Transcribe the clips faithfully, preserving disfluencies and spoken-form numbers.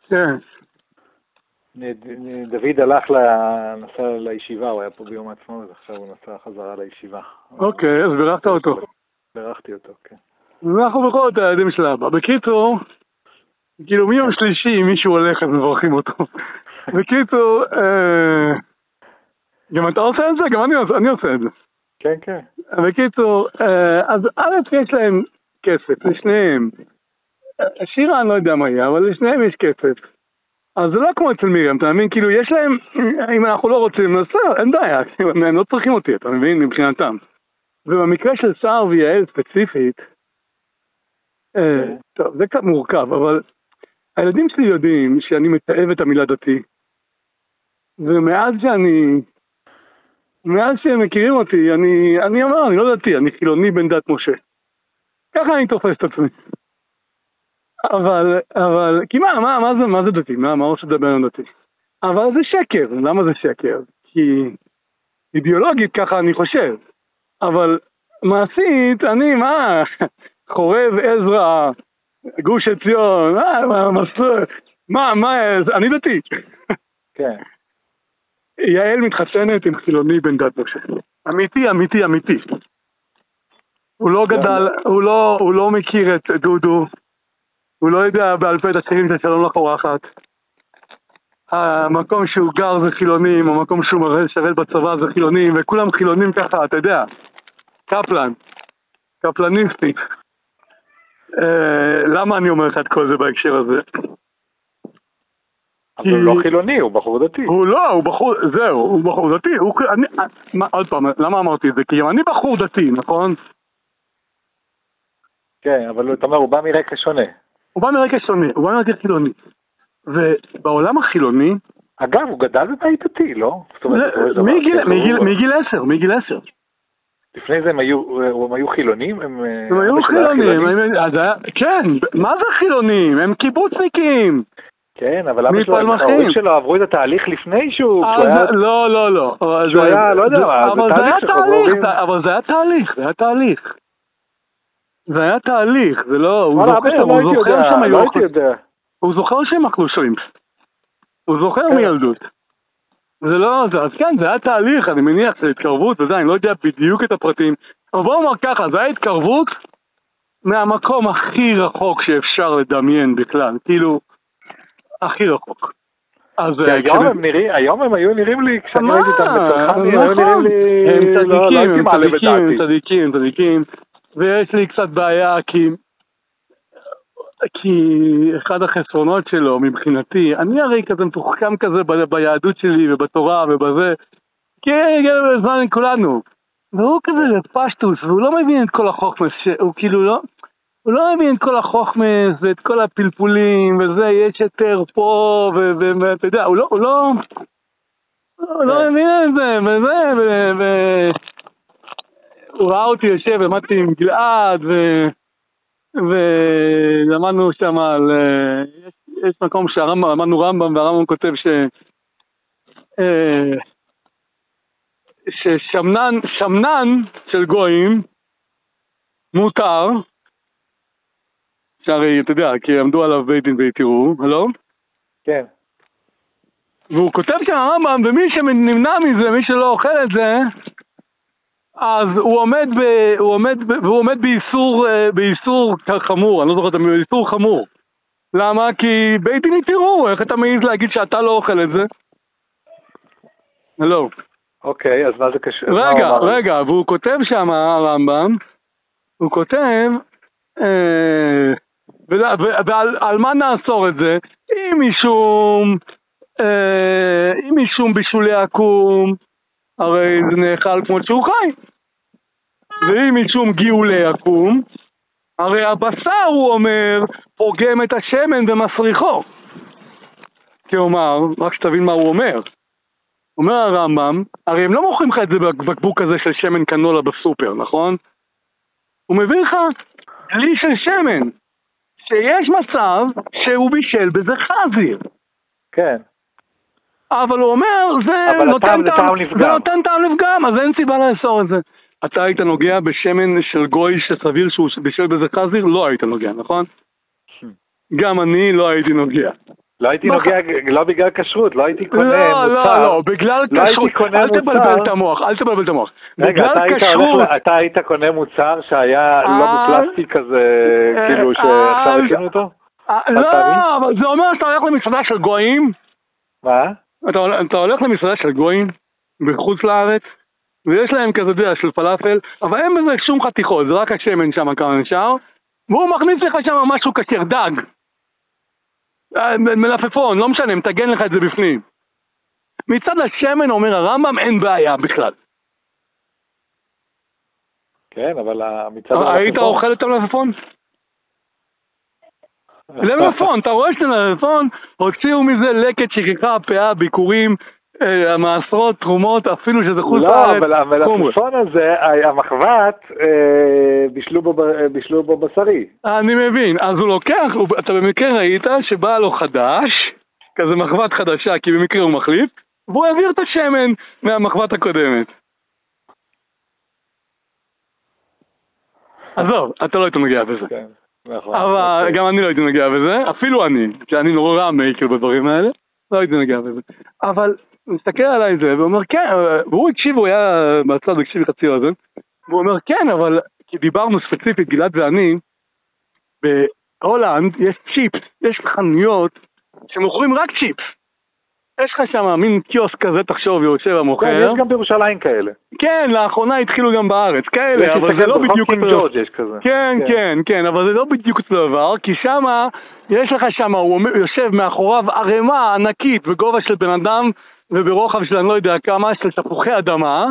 כן. דוד הלך נסע לישיבה, הוא היה פה ביום העצמאות, עכשיו הוא נסע חזרה לישיבה. אוקיי, אז בירכת אותו. בירכתי אותו, כן. אנחנו בכל זאת הילדים של אבא. בקיצור, כאילו מיום שלישי מישהו הולך אז מברכים אותו. בקיצור, גם אתה עושה את זה? גם אני עושה את זה. כן, כן. בקיצור, אז א' יש להם כסף, לשניהם. שירה אני לא יודע מה יהיה, אבל לשניהם יש כסף. אז זה לא כמו אצל מירם, אתה מבין? כאילו יש להם, אם אנחנו לא רוצים, אז אין בעיה, הם לא צריכים אותי, אתה מבין? מבחינתם. ובמקרה של סער ויעל ספציפית, טוב, זה קצת מורכב, אבל הילדים שלי יודעים שאני מתאהב את המילה דתי, ומאז שאני, מאז שהם מכירים אותי, אני, אני אומר, אני לא דתי, אני חילוני בן דת משה. ככה אני תופס את עצמי. אבל, אבל, כי מה, מה, מה זה, מה זה דתי? מה, מה רוצה לדבר על דתי? אבל זה שקר. למה זה שקר? כי אידיאולוגית ככה אני חושב. אבל מעשית, אני, מה, חורב עזרא, גוש עציון, מה, מה, מה, מה, אני דתי. כן. יעל מתחתנת עם חילוני בן דת משה. אמיתי, אמיתי, אמיתי. הוא לא גדל, הוא לא, הוא לא מכיר את דודו. הוא לא יודע בעל פה את השירים של שלום לך אורחת. המקום שהוא גר זה חילונים, המקום שהוא מראה שרת בצבא זה חילונים, וכולם חילונים ככה, אתה יודע. קפלן. קפלניסטי. אה, למה אני אומר לך את כל זה בהקשר הזה? אבל הוא לא חילוני, הוא בחור דתי. הוא לא, הוא בחור, זהו, הוא בחור דתי. הוא, אני, מה, עוד פעם, למה אמרתי את זה? כי אני בחור דתי, נכון? כן, אבל אתה אומר, הוא בא מרקע שונה. הוא בא מרקע שונה, הוא בא מרקע חילוני. ובעולם החילוני... אגב, הוא גדל בבית דתי, לא? מגיל עשר, מגיל עשר. לפני זה הם היו חילונים? הם היו חילונים, כן, מה זה חילונים? הם קיבוצניקים. כן, אבל למה שלו, ההורים שלו עברו את התהליך לפני שהוא... לא, לא, לא. שהוא היה, לא יודע מה, אבל זה היה תהליך, אבל זה היה תהליך, זה היה תהליך. זה היה תהליך, זה לא... הוא זוכר שם, לא הייתי יודע. הוא זוכר שהם אכלו שרימפס. הוא זוכר מילדות. זה לא... אז כן, זה היה תהליך, אני מניח, זה התקרבות, וזה, אני לא יודע בדיוק את הפרטים. אבל בוא נאמר ככה, זה היה התקרבות מהמקום הכי רחוק שאפשר לדמיין בכלל. כאילו, הכי רחוק. היום הם היו נראים לי, כשאני ראיתי אותם בצרכני, הם היו נראים לי... הם צדיקים, הם צדיקים, צדיקים, צדיקים. ויש לי קצת בעיה כי כי אחד החסרונות שלו מבחינתי, אני הרי כזה מתוחכם כזה ב, ביהדות שלי ובתורה ובזה, כי בזמן כולנו, והוא כזה פשטוס, והוא לא מבין את כל החוכמה, הוא כאילו לא, הוא לא מבין את כל החוכמה, ואת כל הפלפולים וזה, יש יותר פה, ואתה יודע, הוא לא, הוא לא, הוא לא מבין את זה, וזה, ו... הוא ראה אותי יושב, למדתי עם גלעד, ולמדנו שם על... יש מקום שלמדנו רמב"ם, והרמב"ם כותב ש... ששמנן, שמנן של גויים מותר, שהרי, אתה יודע, כי עמדו עליו בית דין ויתירו, הלא? כן. והוא כותב שם הרמב"ם, ומי שנמנע מזה, מי שלא אוכל את זה, אז הוא עומד ב, הוא עומד ב, והוא עומד באיסור, באיסור חמור, אני לא זוכר את המילה, באיסור חמור. למה? כי בית דין יתירו, איך אתה מעז להגיד שאתה לא אוכל את זה? לא. אוקיי, אז מה זה קשור? רגע, רגע, והוא כותב שם, הרמב"ם, הוא כותב, אה, ועל על מה נאסור את זה? אם משום, אה, אם משום בשולי עקום, הרי זה נאכל כמו שהוא חי. ואם משום גאולי עקום, הרי הבשר, הוא אומר, פוגם את השמן ומסריחו. כלומר, רק שתבין מה הוא אומר. אומר הרמב"ם, הרי הם לא מוכרים לך את זה בבקבוק הזה של שמן קנולה בסופר, נכון? הוא מביא לך דלי של שמן, שיש מצב שהוא בישל בזה חזיר. כן. אבל הוא אומר, זה נותן טעם, טעם לפגם. זה נותן טעם לפגם, אז אין סיבה לאסור את זה. אתה היית נוגע בשמן של גוי שסביר שהוא בישל בזה חזיר? לא היית נוגע, נכון? גם אני לא הייתי נוגע. לא הייתי נוגע, לא בגלל כשרות, לא הייתי קונה מוצר. לא, לא, לא, בגלל כשרות, אל תבלבל את המוח, אל תבלבל את המוח. רגע, אתה היית קונה מוצר שהיה לא בפלסטיק כזה, כאילו שעכשיו הכינו אותו? לא, אבל זה אומר שאתה הולך למסעדה של גויים. מה? אתה הולך למסעדה של גויים בחוץ לארץ, ויש להם כזה דעה של פלאפל, אבל אין בזה שום חתיכות, זה רק השמן שם כמה נשאר, והוא מכניס לך שם משהו כשר דג. מלפפון, לא משנה, מתגן לך את זה בפנים. מצד השמן, אומר הרמב"ם, אין בעיה בכלל. כן, אבל מצד המלפפון... היית אוכל את המלפפון? למלפפון, אתה רואה שזה מלפפון, הוציאו מזה לקט, שכחה, פאה, ביקורים, המעשרות, תרומות, אפילו שזה חוץ לארץ. לא, אבל המלפפון הזה, המחבת, בישלו בו בשרי. אני מבין, אז הוא לוקח, אתה במקרה ראית שבא לו חדש, כזה מחבת חדשה, כי במקרה הוא מחליף, והוא העביר את השמן מהמחבת הקודמת. עזוב, אתה לא היית מגיע בזה. כן, נכון. אבל גם אני לא הייתי מגיע בזה, אפילו אני, כי אני נורא מייקר בדברים האלה, לא הייתי מגיע בזה. אבל הוא מסתכל עליי זה, ואומר כן, והוא הקשיב, הוא היה בצד, הקשיב לחצי הזה, והוא אומר כן, אבל כי דיברנו ספציפית, גלעד ואני, בהולנד יש צ'יפס, יש חנויות שמוכרים רק צ'יפס. יש לך שם מין קיוסק כזה, תחשוב, יושב המוכר. כן, יש גם בירושלים כאלה. כן, לאחרונה התחילו גם בארץ, כאלה, אבל זה לא בדיוק אותו דבר. כן, כן, כן, אבל זה לא בדיוק אותו דבר, כי שם, יש לך שם, הוא יושב מאחוריו ערימה ענקית, בגובה של בן אדם, וברוחב של אני לא יודע כמה, של תפוחי אדמה.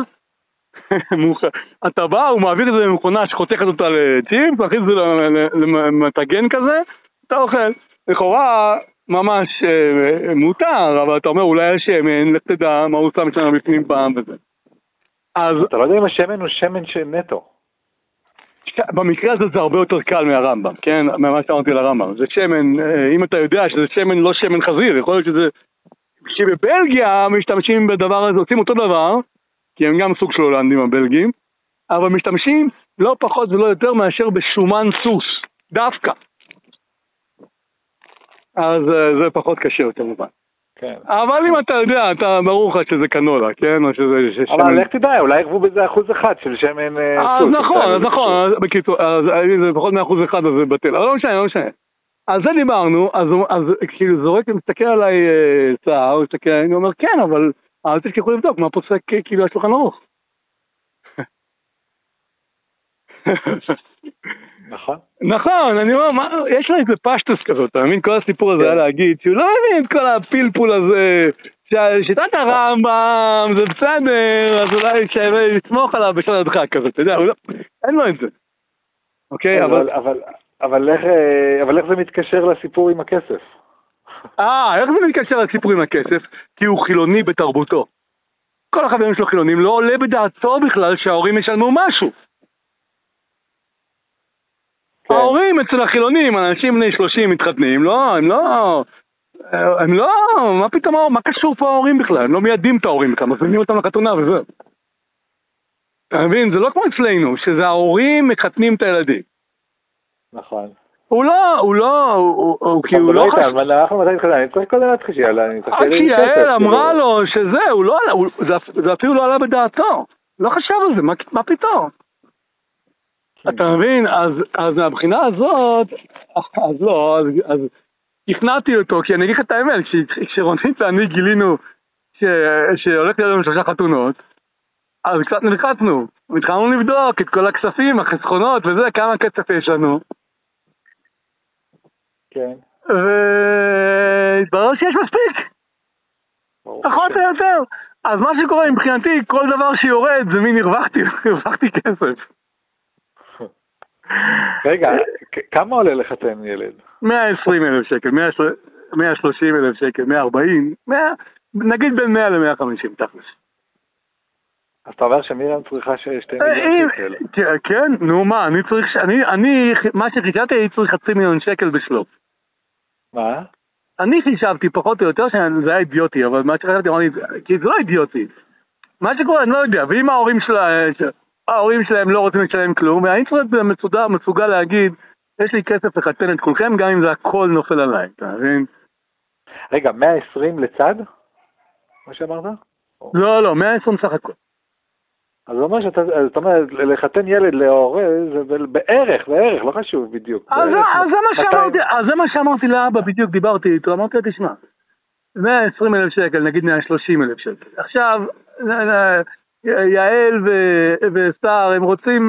אתה בא, הוא מעביר את זה למכונה שחותכת אותה לצ'יפס, ואחרי זה למתגן כזה, אתה אוכל. לכאורה ממש אה, מותר, אבל אתה אומר אולי השמן, לך תדע מה הוא שם שם בפנים פעם וזה. אז אתה לא יודע אם השמן הוא שמן שנטו. במקרה הזה זה הרבה יותר קל מהרמב"ם, כן? ממה שאמרתי לרמב"ם. זה שמן, אה, אם אתה יודע שזה שמן לא שמן חזיר, יכול להיות שזה... שבבלגיה משתמשים בדבר הזה, עושים אותו דבר, כי הם גם סוג של הולנדים הבלגים, אבל משתמשים לא פחות ולא יותר מאשר בשומן סוס, דווקא. אז זה פחות קשה יותר מובן. כן. אבל אם אתה יודע, אתה ברור לך שזה קנולה, כן? או שזה שמן... אבל לך תדע, אולי ירבו בזה אחוז אחד של שמן סוס. אז נכון, אז נכון, בקיצור, אז זה פחות מאחוז אחד, אז זה בטל. אבל לא משנה, לא משנה. על זה דיברנו, אז, אז כאילו זורק, מסתכל עליי צער, מסתכל עליי, אני אומר, כן, אבל אל תשכחו לבדוק, מה פוסק כאילו השולחן ערוך. נכון. נכון, אני אומר, מה, יש לה איזה פשטוס כזאת, אתה מבין? כל הסיפור הזה היה להגיד, שהוא לא מבין את כל הפלפול הזה, ששיטת הרמב"ם, זה בסדר, אז אולי שווה לסמוך עליו בשביל הדחק כזה, אתה יודע, אין לו את זה. אוקיי, אבל... אבל... אבל איך, אבל איך זה מתקשר לסיפור עם הכסף? אה, איך זה מתקשר לסיפור עם הכסף? כי הוא חילוני בתרבותו. כל החברים שלו חילונים, לא עולה בדעתו בכלל שההורים ישלמו משהו. כן. ההורים אצל החילונים, אנשים בני שלושים מתחתנים, לא, הם לא... הם לא... מה פתאום, מה קשור פה ההורים בכלל? הם לא מיידים את ההורים בכלל, מזמינים אותם לחתונה וזה. אתה מבין? זה לא כמו אצלנו, שזה ההורים מחתנים את הילדים. נכון. הוא לא, הוא לא, הוא כאילו לא חשב... אבל אנחנו מתי נתחתן, אני צריך קודם להתחיל שיעלה, אני צריך... עד שיעל אמרה לו שזה, הוא לא עלה, זה אפילו לא עלה בדעתו. לא חשב על זה, מה פתאום? אתה מבין? אז מהבחינה הזאת, אז לא, אז הכנעתי אותו, כי אני אגיד לך את האמת, כשרונית ואני גילינו שהולך לנו שלושה חתונות, אז קצת נלחצנו, התחלנו לבדוק את כל הכספים, החסכונות וזה, כמה כסף יש לנו. כן. והתברר שיש מספיק. פחות או יותר. אז מה שקורה מבחינתי, כל דבר שיורד זה מין הרווחתי, הרווחתי כסף. רגע, כמה עולה לחתן ילד? מאה ועשרים אלף שקל, מאה ושלושים אלף שקל, מאה וארבעים, נגיד בין מאה למאה וחמישים תכלס. אז אתה אומר שמירם צריכה שתי מיליון שקל. כן, נו מה, אני צריך, אני, מה שחישבתי, אני צריך חצי מיליון שקל בשלוף. מה? אני חישבתי פחות או יותר שזה היה אידיוטי, אבל מה שחישבתי, כי זה לא אידיוטי. מה שקורה, אני לא יודע, ואם ההורים שלהם, ההורים שלהם לא רוצים לשלם כלום, ואני צריך להיות מצוגה להגיד, יש לי כסף לחתן את כולכם, גם אם זה הכל נופל עליי, אתה מבין? רגע, מאה ועשרים לצד? מה שאמרת? לא, לא, מאה ועשרים סך הכל. אז זאת אומרת שאתה, זאת אומרת, לחתן ילד להורה, זה בערך, בערך, לא חשוב בדיוק. אז זה מה שאמרתי לאבא, בדיוק דיברתי איתו, אמרתי לו, תשמע, מאה ועשרים אלף שקל, נגיד מאה ושלושים אלף שקל. עכשיו, יעל וסטאר, הם רוצים,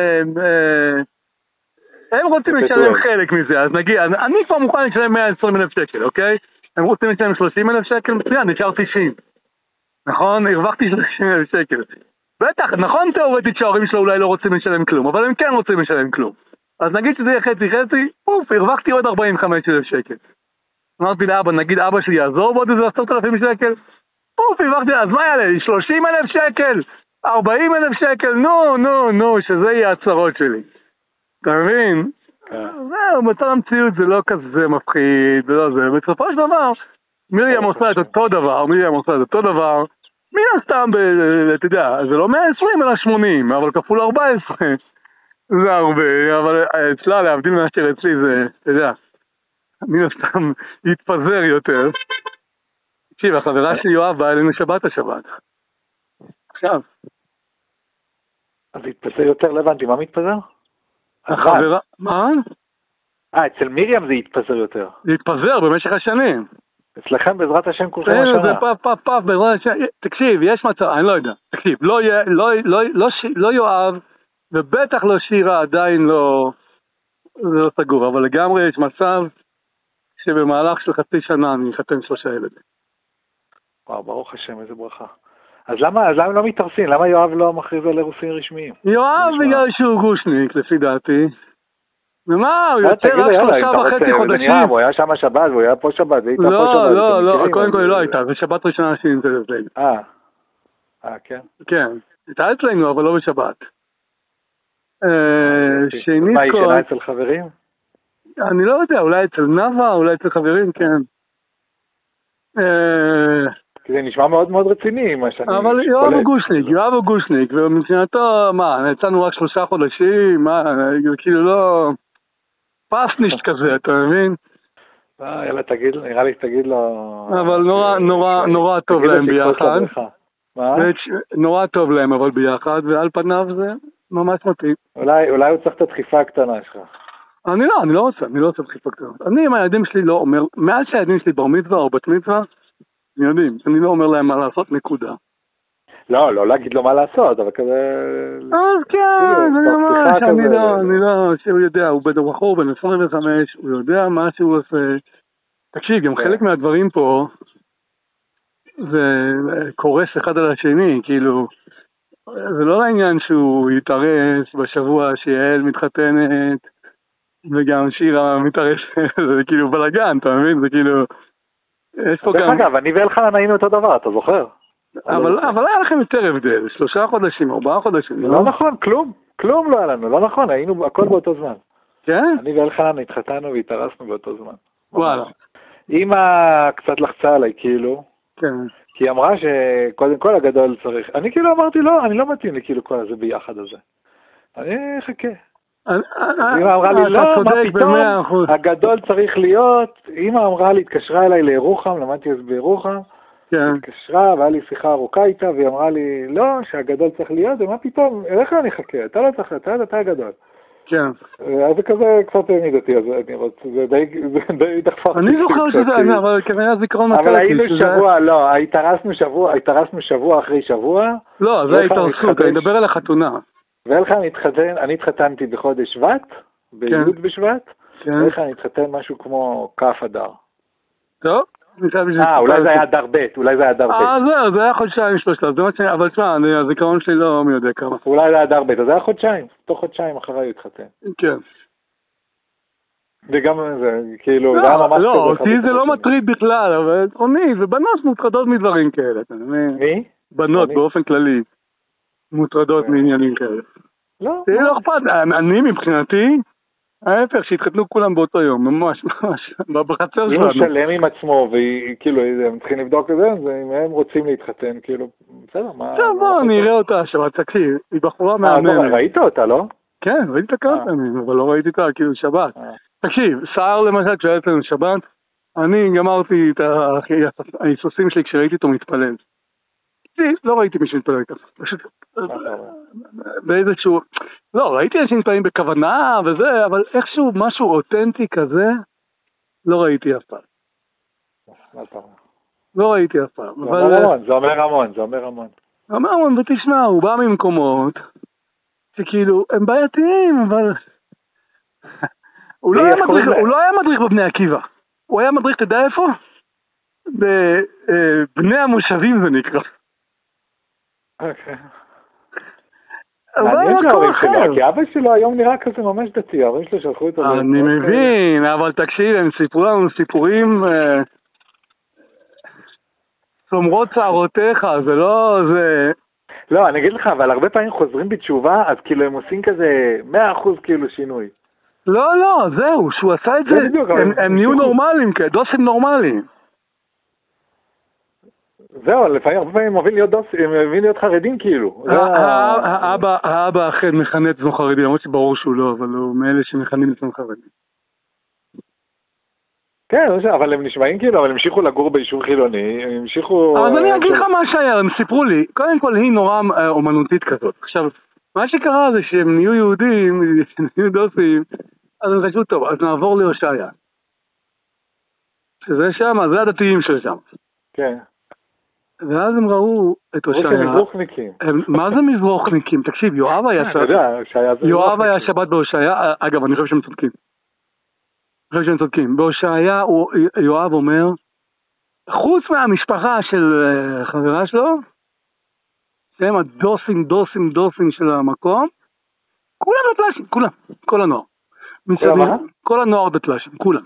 הם רוצים לשלם חלק מזה, אז נגיד, אני כבר מוכן לשלם מאה ועשרים אלף שקל, אוקיי? הם רוצים לשלם שלושים אלף שקל, מצוין, נשאר תשעים. נכון? הרווחתי שלושים אלף שקל. בטח, נכון תיאורטית שההורים שלו אולי לא רוצים לשלם כלום, אבל הם כן רוצים לשלם כלום. אז נגיד שזה יהיה חצי חצי, פוף, הרווחתי עוד ארבעים וחמישה אלף שקל. אמרתי לאבא, נגיד אבא שלי יעזור בעוד איזה עשרת אלפים שקל, פוף, הרווחתי, אז מה יעלה לי? שלושים אלף שקל, ארבעים אלף שקל, נו, נו, נו, שזה יהיה הצרות שלי. אתה מבין? זהו, מצב המציאות זה לא כזה מפחיד, ולא זה. בסופו של דבר, מרים עושה את אותו דבר, מרים עושה את אותו דבר, מן הסתם, אתה יודע, זה לא מאה ועשרים אלא שמונים, אבל כפול ארבע עשרה, זה הרבה, אבל אצלה להבדיל מאשר אצלי זה, אתה יודע, מן הסתם יתפזר יותר. תקשיב, החברה שלי יואב באה אלינו שבת השבת. עכשיו. אז יתפזר יותר, לא הבנתי, מה מתפזר? החברה, מה? אה, אצל מרים זה יתפזר יותר. זה יתפזר במשך השנים. אצלכם בעזרת השם כולכם השנה. זה פף פף פף בעזרת השם. תקשיב, יש מצב, אני לא יודע. תקשיב, לא, לא, לא, לא, לא יואב, ובטח לא שירה עדיין לא, זה לא סגור, אבל לגמרי יש מצב שבמהלך של חצי שנה אני אחתן שלושה ילדים. וואו, ברוך השם, איזה ברכה. אז למה, אז למה הם לא מתארסים? למה יואב לא מכריז על אירוסין רשמיים? יואב בגלל שהוא גושניק, לפי דעתי. ומה, הוא יוצא רק שלושה וחצי חודשים. הוא היה שם שבת, והוא היה פה שבת. לא, לא, לא, קודם כל לא הייתה, זה שבת ראשונה שנמצאת אצלנו. אה, אה, כן? כן, הייתה אצלנו, אבל לא בשבת. שנית כל... מה, היא שנה אצל חברים? אני לא יודע, אולי אצל נאווה, אולי אצל חברים, כן. כי זה נשמע מאוד מאוד רציני, מה שאני... אבל יואב הוא גושניק, יואב הוא גושניק, ומבחינתו, מה, יצאנו רק שלושה חודשים, מה, כאילו לא... פסנישט כזה, אתה מבין? אה, יאללה, תגיד, נראה לי תגיד לו... אבל נורא, נורא, נורא טוב להם ביחד. מה? נורא טוב להם, אבל ביחד, ועל פניו זה ממש מתאים. אולי, אולי הוא צריך את הדחיפה הקטנה שלך. אני לא, אני לא רוצה, אני לא רוצה דחיפה קטנה. אני עם הילדים שלי לא אומר, מאז שהילדים שלי בר מצווה או בת מצווה, אני יודעים, אני לא אומר להם מה לעשות, נקודה. לא, לא להגיד לו מה לעשות, אבל כזה... אז כן, אני אומר שאני לא, אני לא, שהוא יודע, הוא בחור בן עשרים וחמש, הוא יודע מה שהוא עושה. תקשיב, גם חלק מהדברים פה, זה קורס אחד על השני, כאילו, זה לא לעניין שהוא יתארס בשבוע שיעל מתחתנת, וגם שירה מתארסת, זה כאילו בלגן, אתה מבין? זה כאילו... יש פה גם... דרך אגב, אני ואלחנן היינו אותו דבר, אתה זוכר? אבל, אבל היה לכם יותר הבדל, שלושה חודשים, ארבעה חודשים. לא נכון, כלום, כלום לא היה לנו, לא נכון, היינו הכל באותו זמן. כן? אני ואלחנן התחתנו והתארסנו באותו זמן. וואלה. אמא קצת לחצה עליי, כאילו. כן. כי היא אמרה שקודם כל הגדול צריך, אני כאילו אמרתי לא, אני לא מתאים לי כאילו כל הזה ביחד הזה. אני אחכה. אמא אמרה לי, לא, מה פתאום, הגדול צריך להיות, אמא אמרה לי, התקשרה אליי לירוחם, למדתי אז בירוחם, התקשרה, והיה לי שיחה ארוכה איתה, והיא אמרה לי, לא, שהגדול צריך להיות, ומה פתאום, איך אני אחכה, אתה לא צריך, אתה אתה הגדול. כן. אז זה כזה קצת העמיד אותי, אז אני רוצה, זה די דחפה. אני זוכר שזה, אבל כנראה זיכרון מצאתי. אבל היינו שבוע, לא, התארסנו שבוע, התארסנו שבוע אחרי שבוע. לא, זה התארסות, אני מדבר על החתונה. ואלחנן התחתן, אני התחתנתי בחודש שבט, בי' בשבט, ואלחנן התחתן משהו כמו כף אדר. טוב. אה, אולי זה היה אדר ב', אולי זה היה אדר ב'. אה, זהו, זה היה חודשיים שלושה, אבל תשמע, הזיכרון שלי לא מי יודע כמה. אולי זה היה אדר ב', אז זה היה חודשיים, תוך חודשיים אחרי הוא התחתן. כן. וגם זה, כאילו, זה היה ממש כזה. לא, אותי זה לא מטריד בכלל, אבל עוני, ובנות מוטרדות מדברים כאלה, אתה מבין? מי? בנות באופן כללי, מוטרדות מעניינים כאלה. לא. זה לא אכפת, אני מבחינתי, ההפך, שהתחתנו כולם באותו יום, ממש, ממש, בחצר שלנו. אם הוא שלם עם עצמו, וכאילו, הם צריכים לבדוק את זה, אם הם רוצים להתחתן, כאילו, בסדר, מה... עכשיו בוא, אני אראה אותה, שבת, תקשיב, היא בחורה מהממת. ראית אותה, לא? כן, ראיתי את כמה פעמים, אבל לא ראיתי אותה, כאילו, שבת. תקשיב, סער למשל, כשהיה אצלנו שבת, אני גמרתי את ההיסוסים שלי כשראיתי אותו מתפלל. לא ראיתי מי שמתפלל ככה, פשוט באיזשהו, לא, ראיתי אנשים מתפללים בכוונה וזה, אבל איכשהו משהו אותנטי כזה, לא ראיתי אף פעם. לא ראיתי אף פעם. זה אומר המון, זה אומר המון, זה אומר המון. זה אומר המון, ותשמע, הוא בא ממקומות, שכאילו, הם בעייתיים, אבל... הוא לא היה מדריך בבני עקיבא. הוא היה מדריך, תדע איפה? בבני המושבים זה נקרא. אוקיי. מעניין שההורים שלו, כי אבא שלו היום נראה כזה ממש דתי, ההורים שלו שלחו אותו... אני מבין, אבל תקשיב, הם סיפרו לנו סיפורים... סומרות שערותיך, זה לא... זה... לא, אני אגיד לך, אבל הרבה פעמים חוזרים בתשובה, אז כאילו הם עושים כזה מאה אחוז כאילו שינוי. לא, לא, זהו, שהוא עשה את זה, הם נהיו נורמליים, דוסים נורמליים. זהו, לפעמים, הרבה פעמים הם מובילים להיות דוסים, הם מובילים להיות חרדים כאילו. האבא אכן מכנה את עצמו חרדי, למרות שברור שהוא לא, אבל הוא מאלה שמכנים את עצמו חרדי. כן, אבל הם נשמעים כאילו, אבל הם המשיכו לגור ביישוב חילוני, הם המשיכו... אז אני אגיד לך מה שהיה, הם סיפרו לי, קודם כל היא נורא אומנותית כזאת. עכשיו, מה שקרה זה שהם נהיו יהודים, נהיו דוסים, אז הם חשבו טוב, אז נעבור להושעיה. שזה שם, זה הדתיים של שם. כן. ואז הם ראו את הושעיה. זה מזרוחניקים. מה זה מזרוחניקים? תקשיב, יואב היה שבת. יואב היה שבת בהושעיה, אגב, אני חושב שהם צודקים. אני חושב שהם צודקים. בהושעיה יואב אומר, חוץ מהמשפחה של חברה שלו, שהם הדוסים, דוסים, דוסים של המקום, כולם בתלשים, כולם, כל הנוער. כל הנוער בתלשים, כולם.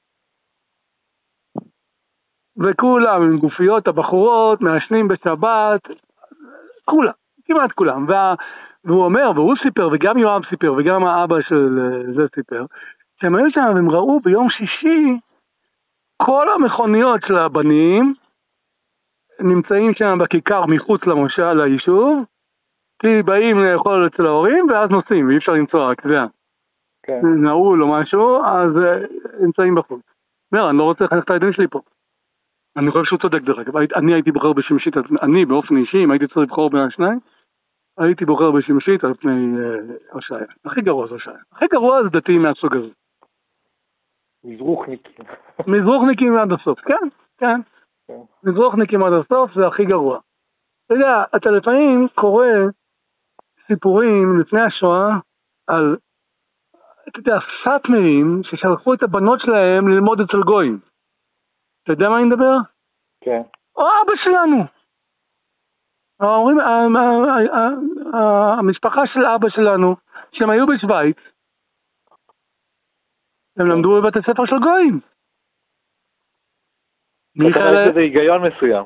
וכולם עם גופיות הבחורות, מעשנים בשבת, כולם, כמעט כולם. והוא אומר, והוא סיפר, וגם יואב סיפר, וגם האבא של זה סיפר, שהם היו שם והם ראו ביום שישי, כל המכוניות של הבנים נמצאים שם בכיכר מחוץ למושב, ליישוב, כי באים לאכול אצל ההורים ואז נוסעים, ואי אפשר למצוא רק, זה כן. נעול או משהו, אז נמצאים בחוץ. אומר, אני לא רוצה לחנך את הילדים שלי פה. אני חושב שהוא צודק דרך אגב, אני הייתי בוחר בשמשית, אני באופן אישי, אם הייתי צריך לבחור בין השניים, הייתי בוחר בשמשית על פני הושעיה. הכי גרוע זה הושעיה. הכי גרוע זה דתיים מהסוג הזה. מזרוחניקים. מזרוחניקים עד הסוף, כן, כן. מזרוחניקים עד הסוף זה הכי גרוע. אתה יודע, אתה לפעמים קורא סיפורים לפני השואה על, אתה יודע, סאטמרים ששלחו את הבנות שלהם ללמוד אצל גויים. אתה יודע מה אני מדבר? כן. או אבא שלנו. אומרים, המשפחה של אבא שלנו, שהם היו בשוויץ, הם למדו בבית הספר של גויים. אתה אומר שזה היגיון מסוים.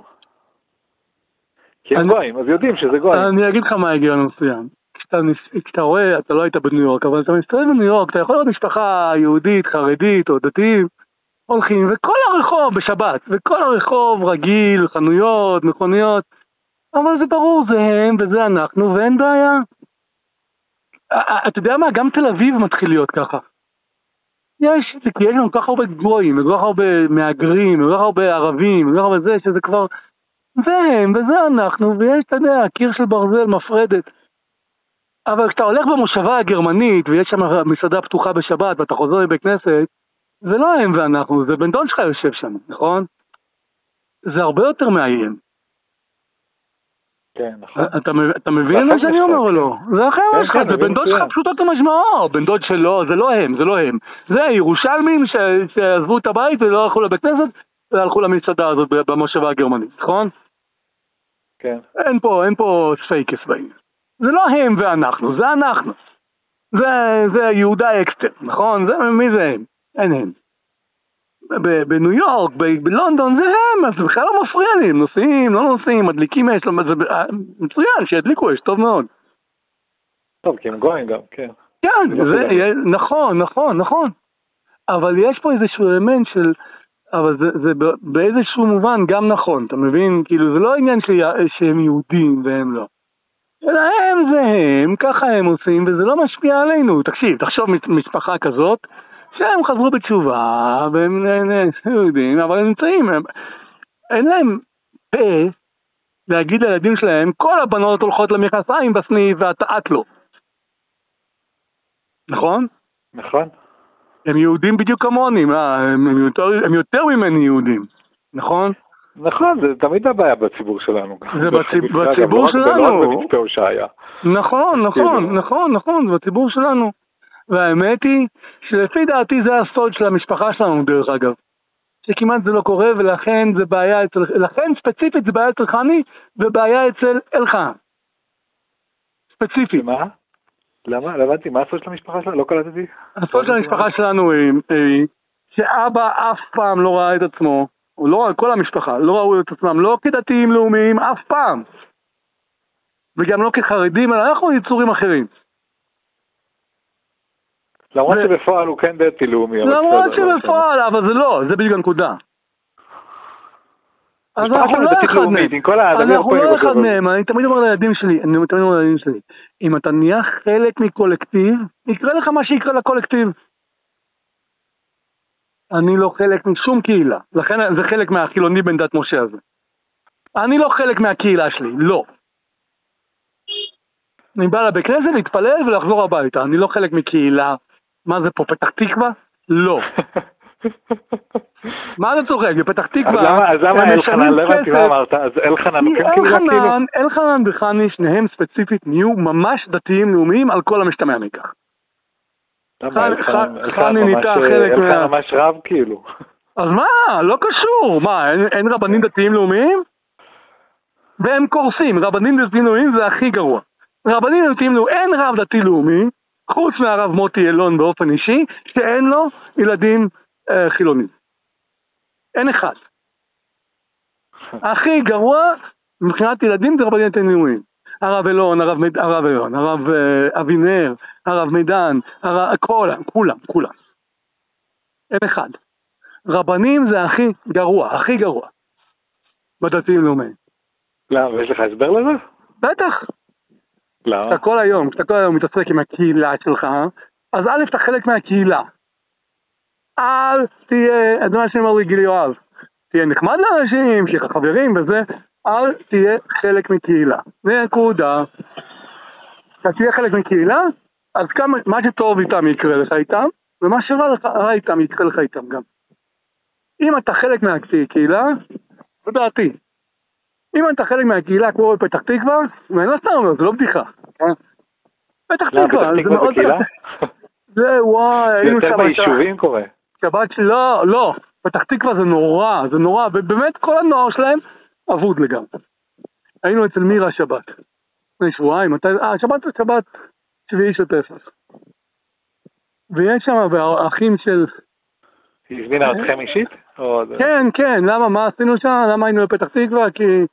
כי הם גויים, אז יודעים שזה גויים. אני אגיד לך מה ההיגיון המסוים. כשאתה רואה, אתה לא היית בניו יורק, אבל אתה מסתובב בניו יורק, אתה יכול לראות משפחה יהודית, חרדית או דתיים, הולכים, וכל הרחוב בשבת, וכל הרחוב רגיל, חנויות, מכוניות, אבל זה ברור, זה הם וזה אנחנו, ואין בעיה. אתה יודע מה, גם תל אביב מתחיל להיות ככה. יש, זה כי יש לנו ככה הרבה גויים, וככה הרבה מהגרים, וככה הרבה ערבים, וככה הרבה זה, שזה כבר, זה הם וזה אנחנו, ויש, אתה יודע, קיר של ברזל מפרדת. אבל כשאתה הולך במושבה הגרמנית, ויש שם מסעדה פתוחה בשבת, ואתה חוזר לבית כנסת, זה לא הם ואנחנו, זה בן דון שלך יושב שם, נכון? זה הרבה יותר מאיים. כן, נכון. אתה, אתה מבין מה שאני אומר או לא? זה אחר משך, כן, זה בן דוד שלך פשוט אותו משמעו, בן דוד שלו, זה לא הם, זה לא הם. זה ירושלמים ש... שעזבו את הבית ולא הלכו לבית כנסת, והלכו למסעדה הזאת במושבה הגרמנית, נכון? כן. אין פה, אין פה פייקס בעניין. זה לא הם ואנחנו, זה אנחנו. זה, זה יהודה אקסטר, נכון? זה, מי זה הם? אין הם. בניו יורק, בלונדון, זה הם, אז בכלל לא מפריע לי, הם נוסעים, לא נוסעים, מדליקים אש, זה מצוין, שידליקו אש, טוב מאוד. טוב, כי הם גויים גם, כן. כן, זה, נכון, נכון, נכון. אבל יש פה איזשהו אלמנט של, אבל זה, זה באיזשהו מובן גם נכון, אתה מבין? כאילו, זה לא עניין שהם יהודים והם לא. אלא הם זה הם, ככה הם עושים, וזה לא משפיע עלינו. תקשיב, תחשוב משפחה כזאת, שהם חזרו בתשובה, והם יודעים, אבל הם נמצאים, אין להם פה להגיד לילדים שלהם, כל הבנות הולכות למכנסיים בסניף ואת לא. נכון? נכון. הם יהודים בדיוק כמוני, הם יותר, הם יותר ממני יהודים, נכון? נכון, זה תמיד הבעיה בציבור שלנו. זה בציבור שלנו. נכון, נכון, נכון, נכון, זה בציבור שלנו. והאמת היא שלפי דעתי זה הסוד של המשפחה שלנו דרך אגב. שכמעט זה לא קורה ולכן זה בעיה אצל, לכן ספציפית זה בעיה אצל חני ובעיה אצל אלחן. ספציפית. מה? למה? לבנתי, מה הסוד של המשפחה שלנו? לא קלטתי. הסוד של המשפחה שלנו היא שאבא אף פעם לא ראה את עצמו, או לא ראה, כל המשפחה, לא ראו את עצמם, לא כדתיים לאומיים אף פעם. וגם לא כחרדים, אלא אנחנו יצורים אחרים. למרות שבפועל הוא כן דתי לאומי. למרות שבפועל, אבל זה לא, זה בדיוק הנקודה. אז אנחנו לא אחד מהם, אנחנו לא אחד מהם, אני תמיד אומר לילדים שלי, אני תמיד אומר לילדים שלי, אם אתה נהיה חלק מקולקטיב, יקרה לך מה שיקרה לקולקטיב. אני לא חלק משום קהילה, לכן זה חלק מהחילוני בן דת משה הזה. אני לא חלק מהקהילה שלי, לא. אני בא לבית כנסת להתפלל ולחזור הביתה, אני לא חלק מקהילה. מה זה פה, פתח תקווה? לא. מה זה צוחק? בפתח תקווה... אז למה אלחנן, לא הבנתי מה אמרת, אז אלחנן הוא כן קהילה כאילו? אלחנן וחני, שניהם ספציפית, נהיו ממש דתיים לאומיים על כל המשתמע מכך. אלחנן ממש רב כאילו. אז מה? לא קשור. מה, אין רבנים דתיים לאומיים? והם קורסים, רבנים דתיים לאומיים זה הכי גרוע. רבנים דתיים לאומיים, אין רב דתי לאומי, חוץ מהרב מוטי אלון באופן אישי, שאין לו ילדים אה, חילונים. אין אחד. הכי גרוע מבחינת ילדים זה רבנים דתיים לאומיים. הרב אלון, הרב, מד... הרב אלון, הרב אה, אבינר, הרב מידן, הרב... כולם, כולם, כולם. אין אחד. רבנים זה הכי גרוע, הכי גרוע. בדתיים לאומיים. למה? יש לך הסבר לזה? בטח. למה? אתה כל היום, אתה כל היום מתעסק עם הקהילה שלך, אז א' אתה חלק מהקהילה. אל תהיה, אדוני שאני אומר רגיל יואב, תהיה נחמד לאנשים, שיהיה חברים וזה, אל תהיה חלק מקהילה. נקודה. אתה תהיה חלק מקהילה, אז כמה, מה שטוב איתם יקרה לך איתם, ומה שרע לך, רע איתם יקרה לך איתם גם. אם אתה חלק מהקהילה, זה דעתי. אם אתה חלק מהקהילה כמו בפתח תקווה, ואני לא סתם אומר, זה לא בדיחה. פתח תקווה, זה מאוד... זה וואי, היינו שבת... יותר ביישובים קורה. שבת, לא, לא. פתח תקווה זה נורא, זה נורא, ובאמת כל הנוער שלהם אבוד לגמרי. היינו אצל מירה שבת. לפני שבועיים, אה, שבת זה שבת שביעי של פסח. ויש שם האחים של... היא הזמינה אתכם אישית? כן, כן, למה, מה עשינו שם? למה היינו בפתח תקווה? כי...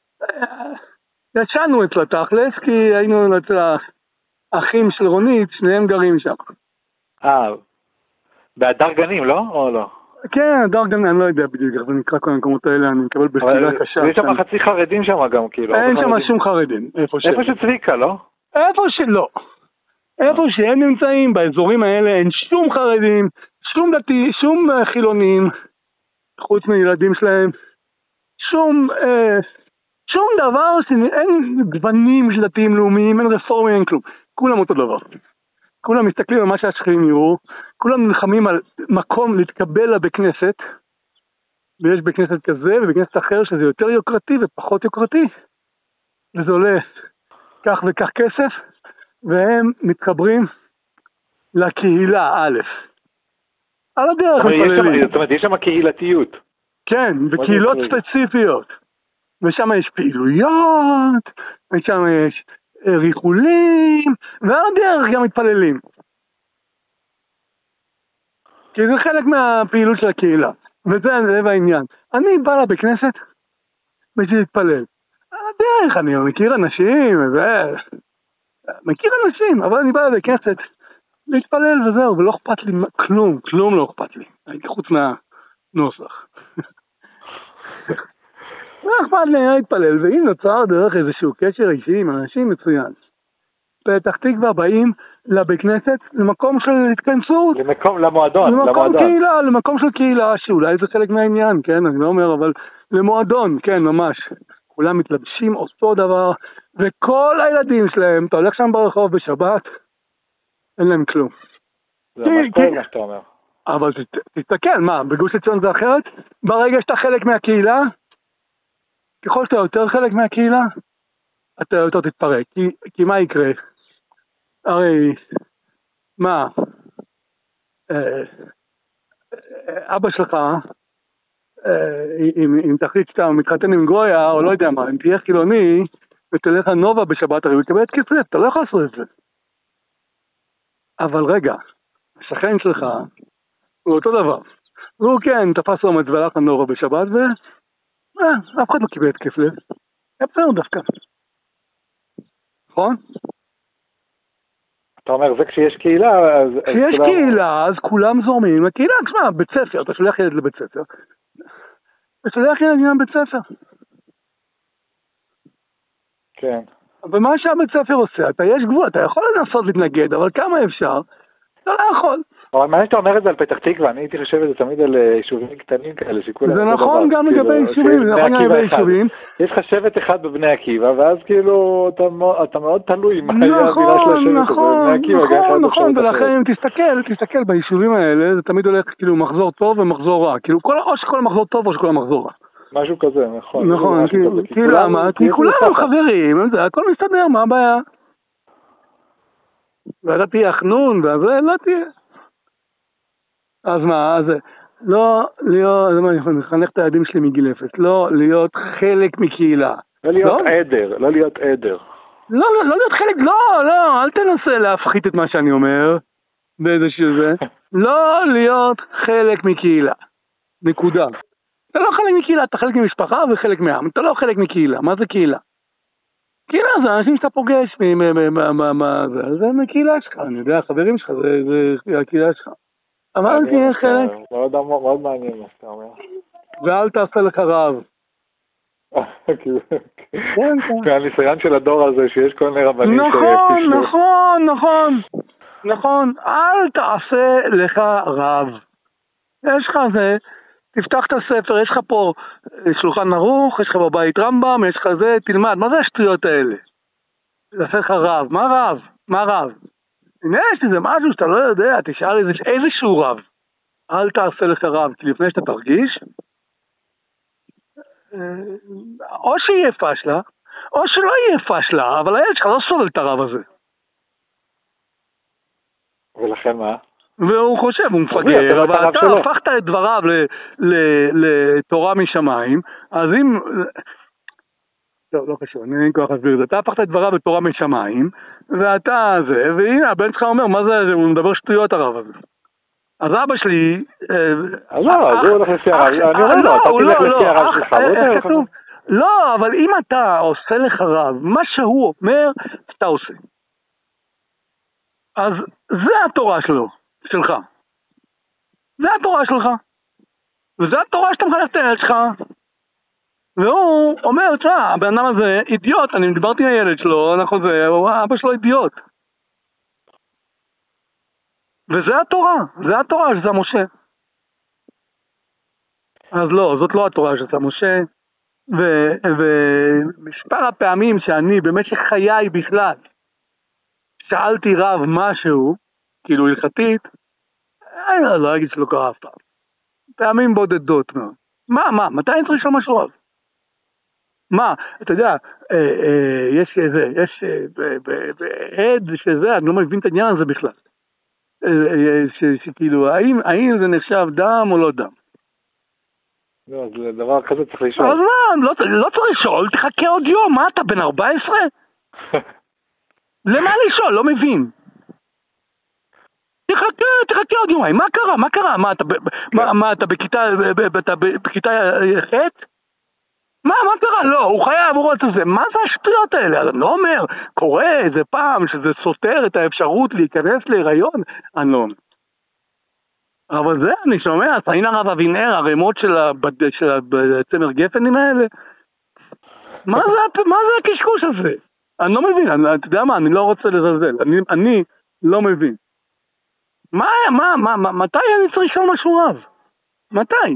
ישנו אצלה תכלס, כי היינו אצל האחים של רונית, שניהם גרים שם. אה, בהדר גנים, לא? או לא? כן, הדר גנים, אני לא יודע בדיוק, זה נקרא כל המקומות האלה, אני מקבל בסביבה קשה. יש שם חצי חרדים שם גם, כאילו. אין שם שום חרדים, איפה ש... איפה שצביקה, לא? איפה שלא. איפה שהם נמצאים, באזורים האלה, אין שום חרדים, שום דתי, שום חילונים, חוץ מילדים שלהם, שום... שום דבר, אין גוונים של דתיים לאומיים, אין רפורמים, אין כלום. כולם אותו דבר. כולם מסתכלים על מה שהשכנים יראו, כולם נלחמים על מקום להתקבל בכנסת, ויש בכנסת כזה ובכנסת אחר שזה יותר יוקרתי ופחות יוקרתי, וזה עולה כך וכך כסף, והם מתחברים לקהילה א'. על הדרך מתפללים. זאת אומרת, יש שם קהילתיות. כן, בקהילות ספציפיות. ושם יש פעילויות, ושם יש ריחולים, ועל הדרך גם מתפללים. כי זה חלק מהפעילות של הקהילה, וזה העניין. אני בא לה בכנסת, בשביל להתפלל. על הדרך, אני מכיר אנשים, ו... מכיר אנשים, אבל אני בא לה בכנסת, להתפלל וזהו, ולא אכפת לי כלום, כלום לא אכפת לי, חוץ מהנוסח. לא אכפת לי להתפלל, ואם נוצר דרך איזשהו קשר אישי עם אנשים מצוין. פתח תקווה באים לבית כנסת, למקום של התכנסות. למקום, למועדון. למקום למועדון. קהילה, למקום של קהילה, שאולי זה חלק מהעניין, כן, אני לא אומר, אבל למועדון, כן, ממש. כולם מתלבשים אותו דבר, וכל הילדים שלהם, אתה הולך שם ברחוב בשבת, אין להם כלום. זה ממש טוב מה שאתה אומר. אבל תסתכל, מה, בגוש עציון זה אחרת? ברגע שאתה חלק מהקהילה, ככל שאתה יותר חלק מהקהילה, אתה יותר תתפרק. כי, כי מה יקרה? הרי, מה? אה, אבא שלך, אה, אם, אם תחליט שאתה מתחתן עם גויה, או לא יודע מה, אם תהיה חילוני, ותלך לנובה בשבת, הרי הוא יקבל את כסף, אתה לא יכול לעשות את זה. אבל רגע, השכן שלך, הוא אותו דבר. הוא כן, תפס אומץ והלך לנובה בשבת, ו... אה, אף אחד לא קיבל את כסף. היה בסדר דווקא. נכון? אתה אומר, זה כשיש קהילה, אז... כשיש כולם... קהילה, אז כולם זורמים. הקהילה, תשמע, בית ספר, אתה שולח ילד לבית ספר. אתה שולח ילד לבית ספר. כן. ומה שהבית ספר עושה, אתה יש גבול, אתה יכול לנסות להתנגד, אבל כמה אפשר, אתה לא יכול. אבל מה שאתה אומר את זה על פתח תקווה, אני הייתי חושב את זה תמיד על יישובים קטנים כאלה, שכולם... זה נכון גם לגבי יישובים, זה נכון גם לגבי יישובים. יש לך שבט אחד בבני עקיבא, ואז כאילו אתה מאוד תלוי מה היה המילה של השבט הזה בבני עקיבא. נכון, נכון, ולכן אם תסתכל, תסתכל ביישובים האלה, זה תמיד הולך כאילו מחזור טוב ומחזור רע, כאילו או שכל המחזור טוב או שכל המחזור רע. משהו כזה, נכון. נכון, כי למה? כי כולנו חברים, הכל מסתדר, מה הבעיה? ואתה תהיה חנון, ואז לא תהיה. אז מה, אז לא להיות, זה מה, אני מחנך את הילדים שלי מגיל אפס, לא להיות חלק מקהילה. לא להיות עדר, לא להיות עדר. לא, לא, לא להיות חלק, לא, לא, אל תנסה להפחית את מה שאני אומר, באיזשהו זה. לא להיות חלק מקהילה. נקודה. אתה לא חלק מקהילה, אתה חלק ממשפחה וחלק מעם. אתה לא חלק מקהילה. מה זה קהילה? קהילה זה אנשים שאתה פוגש, זה מקהילה שלך, אני יודע, החברים שלך, זה הקהילה שלך. אמרתי, יש חלק. מאוד מעניין מה שאתה אומר. ואל תעשה לך רב. מהניסיון של הדור הזה שיש כל מיני רבנים נכון, נכון, נכון, נכון, אל תעשה לך רב. יש לך זה, תפתח את הספר, יש לך פה שולחן ערוך, יש לך בבית רמב"ם, יש לך זה, תלמד, מה זה השטויות האלה? תעשה לך רב, מה רב? מה רב? הנה יש איזה משהו שאתה לא יודע, תשאל איזה, איזשהו רב. אל תעשה לך רב, כי לפני שאתה תרגיש, או שיהיה פשלה, או שלא יהיה פשלה, אבל הילד שלך לא סובל את הרב הזה. ולכן מה? והוא חושב, הוא מפגר, אבל אתה הפכת את דבריו לתורה משמיים, אז אם... טוב, לא חשוב, אני אין כוח להסביר את זה. אתה הפכת את דבריו לתורה משמיים, ואתה זה, והנה, הבן שלך אומר, מה זה, הוא מדבר שטויות הרב הזה. אז אבא שלי... לא, זה הולך לפי הרב, אני אומר לו, אתה תלך לפי הרב שלך. לא, אבל אם אתה עושה לך רב, מה שהוא אומר, אתה עושה. אז זה התורה שלו, שלך. זה התורה שלך. וזה התורה שאתה מחנך את הילד שלך. והוא אומר, תשמע, הבן אדם הזה אידיוט, אני דיברתי עם הילד שלו, אנחנו זה, אבא שלו אידיוט. וזה התורה, זה התורה שזה משה. אז לא, זאת לא התורה שזה משה. ומספר הפעמים שאני במשך חיי בכלל שאלתי רב משהו, כאילו הלכתית, אני לא, לא אגיד שלא קרה אף פעם. פעמים בודדות מאוד. מה, מה, מתי אני צריך לשאול משהו רב? מה, אתה יודע, אה, אה, יש איזה, יש עד שזה, אני לא מבין את העניין הזה בכלל. שכאילו, האם, האם זה נחשב דם או לא דם? לא, זה דבר כזה צריך לשאול. אז מה, לא, לא צריך לשאול, תחכה עוד יום, מה אתה בן ארבע עשרה? למה לשאול? לא מבין. תחכה, תחכה עוד יומיים, מה קרה? מה קרה? מה אתה, מה, מה אתה בכיתה, אתה בכיתה ח'? מה, מה קרה? לא, הוא חייב, הוא רוצה זה. מה זה השטויות האלה? אני לא אומר, קורה איזה פעם שזה סותר את האפשרות להיכנס להיריון. אני לא אומר. אבל זה, אני שומע, סעין הרב אבינר, הרמות של הצמר גפנים האלה. מה זה, מה זה הקשקוש הזה? אני לא מבין, אני, אתה יודע מה, אני לא רוצה לזלזל. אני, אני לא מבין. מה, מה, מה, מה, מתי אני צריך לשאול משהו רב? מתי?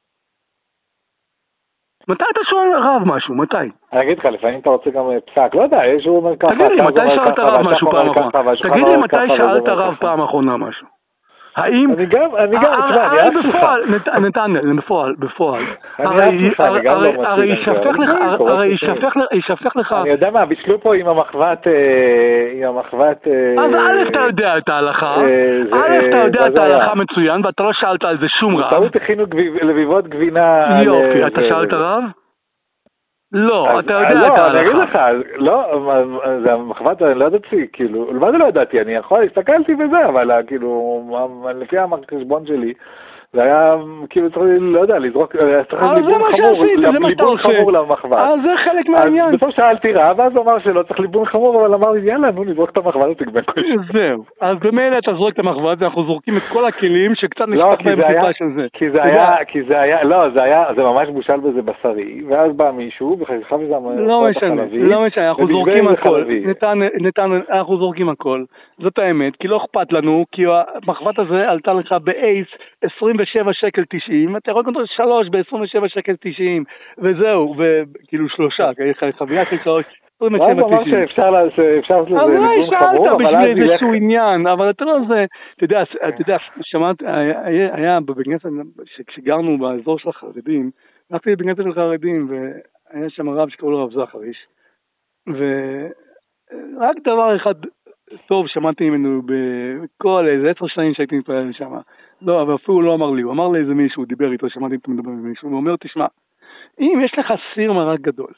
מתי אתה שואל רב משהו? מתי? אני אגיד לך, לפעמים אתה רוצה גם פסק, לא יודע, יש הוא אומר ככה. תגיד לי, מתי שאלת רב משהו פעם אחרונה? תגיד לי, מתי שאלת רב פעם אחרונה משהו? האם... אני גם, אני גם, תשמע, אני אף בפועל, נתנאל, בפועל, בפועל. הרי יישפך לך... אני יודע מה, בישלו פה עם המחוות, עם המחוות... אז א' אתה יודע את ההלכה, א' אתה יודע את ההלכה מצוין, ואתה לא שאלת על זה שום רב. טעות הכינו לביבות גבינה... יופי, אתה שאלת רב? לא, אתה יודע את ההלכה. לא, אני אגיד לך, לא, זה המחוות, אני לא ידעתי, כאילו, מה זה לא ידעתי, אני יכול, הסתכלתי בזה, אבל כאילו, לפי החשבון שלי, זה היה, כאילו, צריך, לא יודע, לזרוק, צריך ליבון חמור, ליבון חמור למחוות. אז זה חלק מהעניין. אז בסוף שאלתי רב, ואז הוא אמר שלא צריך ליבון חמור, אבל אמר, יאללה, נו, נזרוק את המחוות, ותגבין כל שני. זהו, אז במילא אתה זורק את המחוות, ואנחנו זורקים את כל הכלים שקצת נשפט בהם טיפה של זה. כי זה היה, כי זה היה, לא, זה היה, זה ממש בושל בזה בשרי, ואז בא מישהו, וחייכה וזה לא משנה, לא משנה, אנחנו זורקים הכל, נתן, אנחנו זורקים הכל, זאת האמת, כי לא אכפת לנו, כי המחוות הזה עלתה לך באייס עשרים ושבע שקל תשעים, אתה יכול לקנות שלוש ב-עשרים ושבע שקל תשעים, וזהו, וכאילו שלושה, חבילה של שלוש, עשרים ושבע תשעים. הוא אמר שאפשר לזה ליבון חמור, אבל אז בשביל איזשהו עניין, אבל אתה לא זה, אתה יודע, אתה יודע, שמעת, היה בבגנסת, כשגרנו באזור של החרדים, הלכתי לבגנסת של החרדים, והיה שם רב שקראו לו רב זכריש, ורק דבר אחד טוב שמעתי ממנו בכל איזה עשר שנים שהייתי מתפלל שם, לא, אבל אפילו לא אמר לי, הוא אמר לי איזה מישהו, הוא דיבר איתו, שמעתי איתו מדבר עם מישהו, הוא אומר, תשמע, אם יש לך סיר מרק גדול,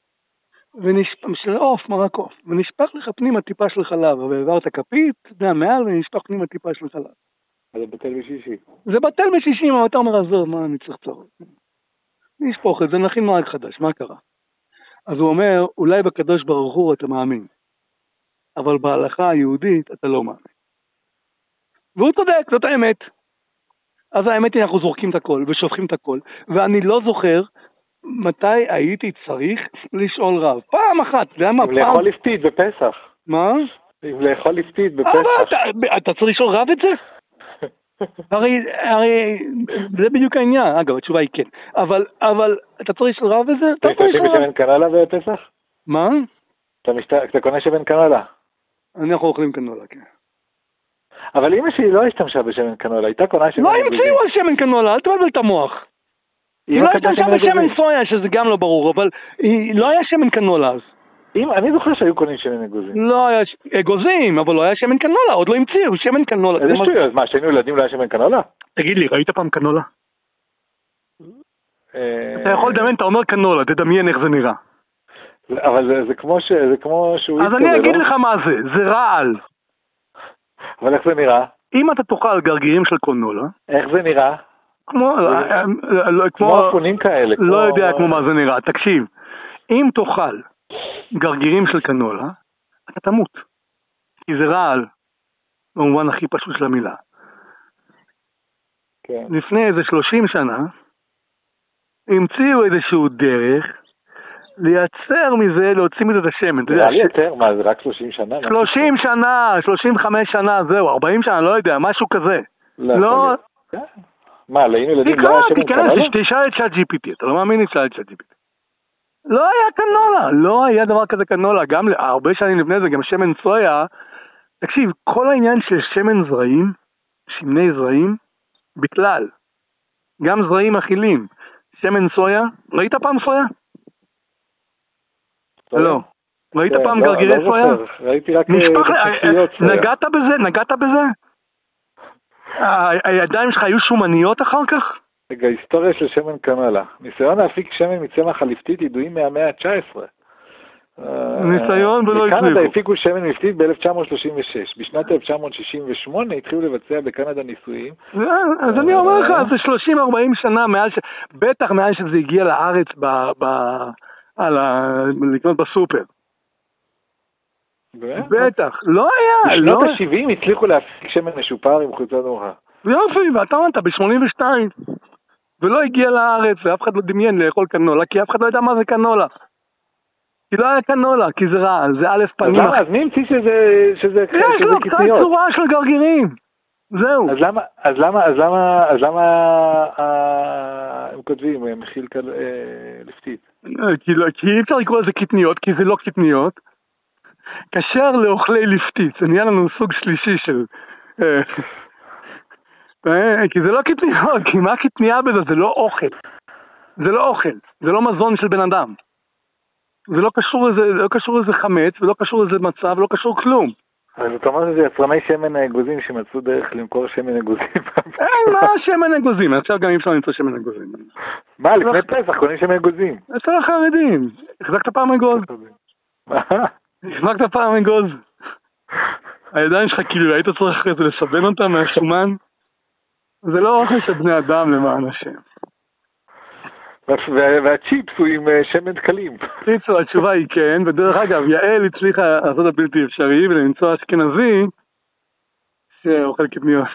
של עוף, מרק עוף, ונשפך לך פנימה טיפה של חלב, ועברת כפית, אתה יודע, מעל, ונשפך פנימה טיפה של חלב. זה בטל בשישי. זה בטל בשישי, אבל אתה אומר, עזוב, מה אני צריך צרות? נשפוך את זה, נכין מרק חדש, מה קרה? אז הוא אומר, אולי בקדוש ברוך הוא אתה מאמין, אבל בהלכה היהודית אתה לא מאמין. והוא צודק, זאת האמת. אז האמת היא, אנחנו זורקים את הכל, ושופכים את הכל, ואני לא זוכר מתי הייתי צריך לשאול רב. פעם אחת, למה פעם? אם לאכול לפתית בפסח. מה? אם לאכול לפתית בפסח. אבל אתה, אתה צריך לשאול רב את זה? הרי, הרי, זה בדיוק העניין. אגב, התשובה היא כן. אבל, אבל, אתה צריך לשאול רב את זה? אתה צריך לשאול שמן קנולה בפסח? מה? אתה, משת... אתה קונה שמן קנולה? אנחנו אוכלים קנולה, כן. אבל אמא שלי לא השתמשה בשמן קנולה, הייתה קונה שמן אגוזים. לא המציאו על שמן קנולה, אל תבלבל את המוח. היא לא השתמשה בשמן סויה, שזה גם לא ברור, אבל לא היה שמן קנולה אז. אני זוכר שהיו קונים שמן אגוזים. לא היה אגוזים, אבל לא היה שמן קנולה, עוד לא המציאו, שמן קנולה. איזה שטויות, מה, שהיינו ילדים לא היה שמן קנולה? תגיד לי, ראית פעם קנולה? אתה יכול לדמיין, אתה אומר קנולה, תדמיין איך זה נראה. אבל זה כמו שהוא... אז אני אגיד לך מה זה, זה רעל. אבל איך זה נראה? אם אתה תאכל גרגירים של קנולה... איך זה נראה? כמו... כמו אפונים כאלה. לא יודע כמו מה זה נראה, תקשיב. אם תאכל גרגירים של קנולה, אתה תמות. כי זה רעל, במובן הכי פשוט של המילה. כן. לפני איזה שלושים שנה, המציאו איזשהו דרך לייצר מזה, להוציא מזה את השמן. זה לייצר? מה, זה רק שלושים שנה? שלושים שנה, שלושים וחמש שנה, זהו, ארבעים שנה, לא יודע, משהו כזה. לא... מה, לאינו ילדים לא היה שמן קנולה? תשאל את צ'אט ג'י פי טי, אתה לא מאמין תשאל את צ'אט ג'י פי טי. לא היה קנולה, לא היה דבר כזה קנולה, גם הרבה שנים לפני זה, גם שמן סויה. תקשיב, כל העניין של שמן זרעים, שמני זרעים, בכלל, גם זרעים אכילים, שמן סויה, ראית פעם סויה? לא. ראית פעם גרגירי סויה? ראיתי רק תשתיות סויה. נגעת בזה? נגעת בזה? הידיים שלך היו שומניות אחר כך? רגע, היסטוריה של שמן קנולה. ניסיון להפיק שמן מצמח הליפתית ידועים מהמאה ה-תשע עשרה. ניסיון ולא הצליחו. בקנדה הפיקו שמן ליפתית ב-אלף תשע מאות שלושים ושש. בשנת אלף תשע מאות שישים ושמונה התחילו לבצע בקנדה ניסויים. אז אני אומר לך, זה שלושים ארבעים שנה מאז ש... בטח מאז שזה הגיע לארץ לקנות בסופר. בטח, לא היה. בשנות ה-שבעים הצליחו להפיק שמן משופר עם חולצה נורא. יופי, ואתה אמרת ב-שמונים ושתיים. ולא הגיע לארץ, ואף אחד לא דמיין לאכול קנולה, כי אף אחד לא ידע מה זה קנולה. כי לא היה קנולה, כי זה רע, זה א' פנים. אז למה, אז מי המציא שזה, שזה, יש לו קצת צורה של גרגירים. זהו. אז למה, אז למה, אז למה, אז למה, הם כותבים, מכיל לפתית? כי אי אפשר לקרוא לזה קטניות, כי זה לא קטניות. כשר לאוכלי לפתית, זה נהיה לנו סוג שלישי של... כי זה לא קטניות, כי מה קטניה בזה? זה לא אוכל. זה לא אוכל, זה לא מזון של בן אדם. זה לא קשור לזה, לא קשור לזה חמץ, ולא קשור לזה מצב, ולא קשור כלום. אז אתה אומר שזה יצרני שמן אגוזים שמצאו דרך למכור שמן אגוזים. אין, מה שמן אגוזים? עכשיו גם אי אפשר למצוא שמן אגוזים. מה, לפני פסח קונים שמן אגוזים? אצל החרדים. החזקת פעם אגוז? מה? החזקת פעם אגוז? הידיים שלך כאילו, היית צריך אחרי זה לסבן אותם מהשומן? זה לא אוכל של בני אדם למען השם. והצ'יפס הוא עם שמן דקלים. קיצור, התשובה היא כן, ודרך אגב, יעל הצליחה לעשות הבלתי אפשרי ולמצוא אשכנזי שאוכל קטניות.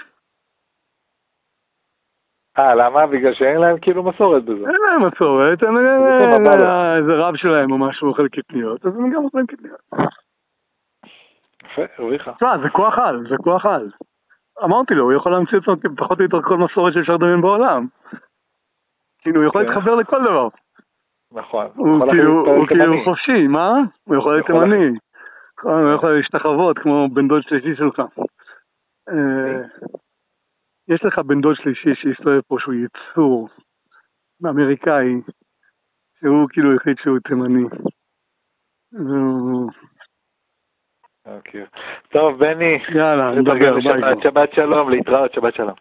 אה, למה? בגלל שאין להם כאילו מסורת בזה. אין להם מסורת, איזה רב שלהם או משהו אוכל קטניות, אז הם גם אוכלים קטניות. יפה, הוריך. זה כוח על, זה כוח על. אמרתי לו, הוא יכול להמציא את זה פחות או יותר כל מסורת שאפשר לדמיין בעולם. כאילו, הוא יכול להתחבר לכל דבר. נכון. הוא כאילו חופשי, מה? הוא יכול להיות תימני. הוא יכול להשתחוות כמו בן דוד שלישי שלך. יש לך בן דוד שלישי שיסתובב פה שהוא ייצור אמריקאי, שהוא כאילו החליט שהוא תימני. אוקיי. טוב, בני. יאללה, נדבר. שבת שלום, להתראות, שבת שלום.